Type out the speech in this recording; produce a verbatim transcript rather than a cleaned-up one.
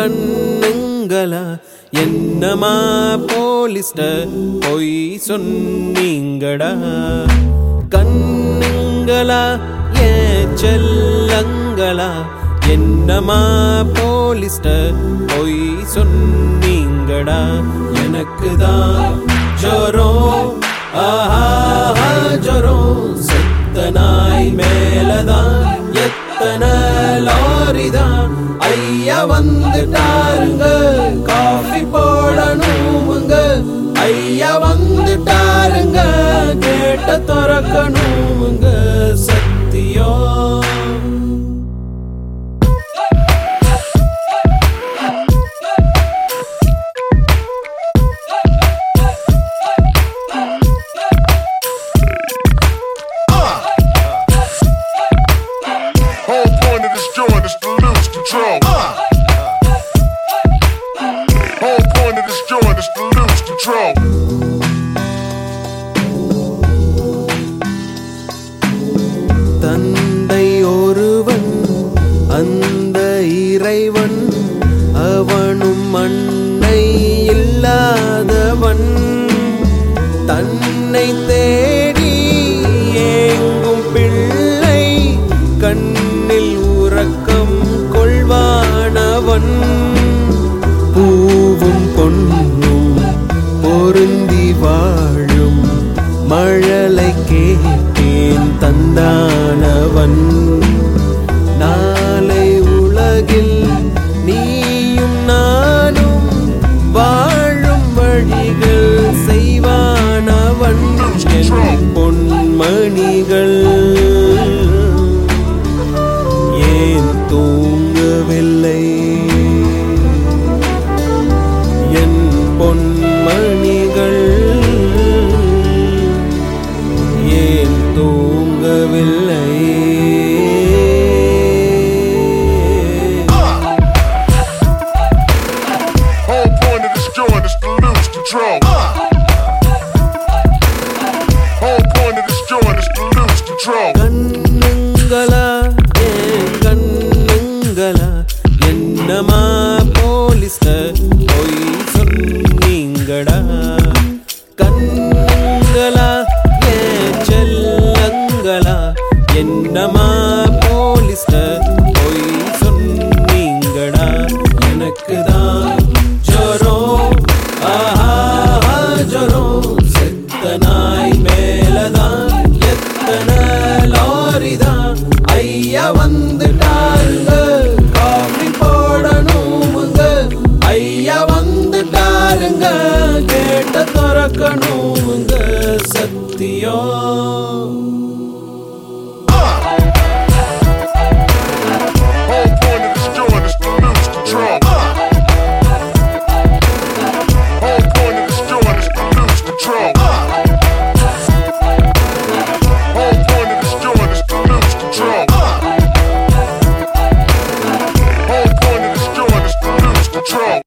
கண்ணுங்களா என்னமா போலீஸ்டர் பொய் சொன்னீங்கடா கண்ணுங்களா ஏன் செல்லங்களா என்னமா போலீஸ்டர் பொய் சொன்னீங்கடா எனக்குதான் ஜோரம் ஆஹா ஜோரம் செத்த நாய் மேலதான் எத்தனை லாரிதான் ஐயா வந்துட்டாருங்க காஃபி போடணுமுங்க ஐயா வந்துட்டாருங்க கேட்ட திறக்கணுமுங்க சத்தியம் Control. Uh. Whole point of this joint is to lose control. தந்தை ஒருவன் அந்த இறைவன் அவனும் மண்ணை இல்லாதவன் தன்னை தேடி ஏங்கும் பிள்ளை கண்ணில் உறக்கம் கொள்வானவன் பூவும் பொன்னும் பொருந்தி வாழும் மழலை கேட்டேன் தந்தானவன் நாளை உலகில் நீயும் நானும் வாழும் வழிகள் செய்வானவன் என் பொன்மணிகள் ஏன் தூங்கவில்லை என் பொன்மணிகள் ஏன் தூங்கவில்லை Whole point of this joint is to lose control. Whole point of this joint is to lose control. கண்ணுங்களா ஏன் கண்ணுங்களா என்னமா போலீஸ்டர் பொய் சொன்னீங்கடா கண்ணுங்களா ஏன் செல்லங்களா என்னமா போலீஸ்டர் பொய் சொன்னீங்கடா எனக்குதான் ஜோரம் ஆஹா ஜோரம் செத்த நாய் மேலதான் எத்தனை லாரிதான் ஐயா வந்துட்டாருங்க காஃபி போடணுமுங்க ஐயா வந்துட்டாருங்க கேட்ட திறக்கணுமுங்க சத்தியம் Whole point of this joint is to lose control. Whole point of this joint is to lose control. Whole point of this joint is to lose control. Whole point of this joint is to lose control.